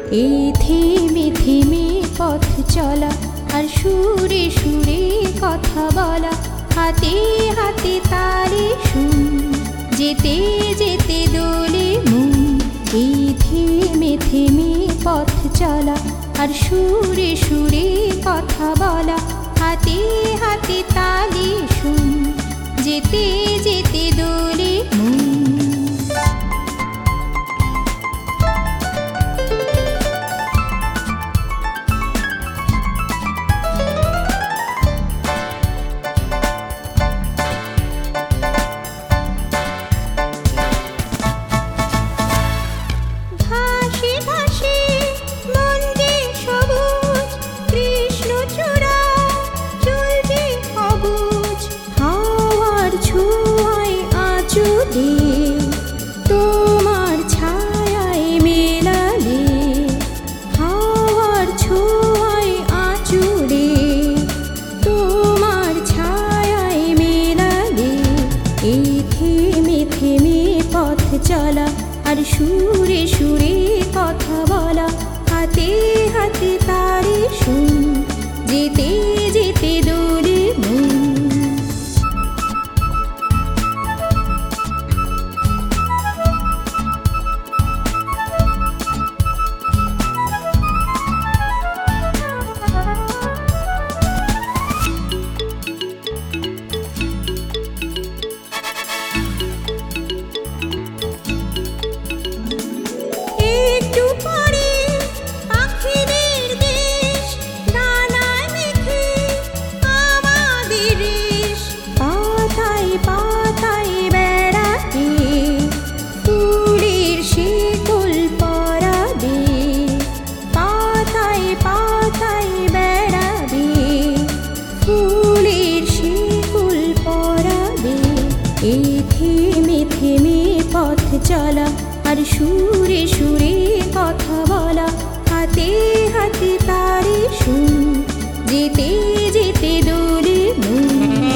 এই থেমে থেমে পথ চলা আর সুরে সুরে কথা বলা, হাতে হাতে তারে সুর, যেতে যেতে দোলে মন। এই থেমে থেমে পথ চলা আর সুরে সুরে কথা বলা, হাতে হাতে তালে সুর, যেতে যেতে দোলে মন। তোমার ছায়ায় মেলালে, হাওয়ার ছোঁয়ায় আঁচড়ে, তোমার ছায়ায় মেলালে। এই থেমে থেমে পথ চলা আর সুরে সুরে কথা বলা, হাতে হাতে তারে সুর, যেতে যেতে দোলে মন। এই থেমে থেমে পথ চলা আর সুরে সুরে কথা বলা, হাতে হাতে তারে সুর, যেতে যেতে দোলে মন।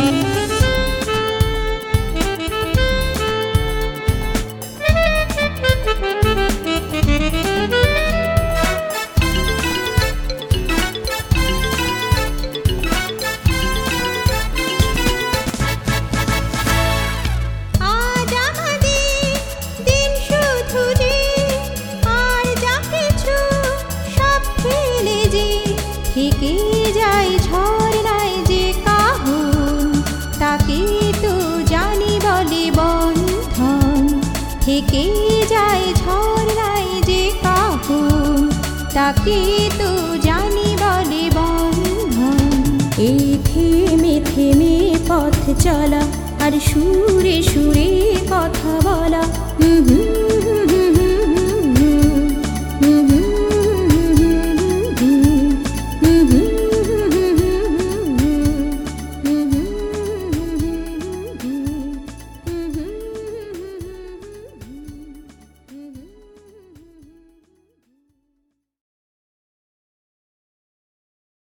থেকে যায় ঝরনায় যে কাহুন, তাকে তো জানি বলে বন্ধন। থেকে যায় ঝরনায় যে কাহুন, তাকে তো জানি বলে বন্ধন। এই থেমে থেমে পথ চলা আর সুরে সুরে কথা বলা,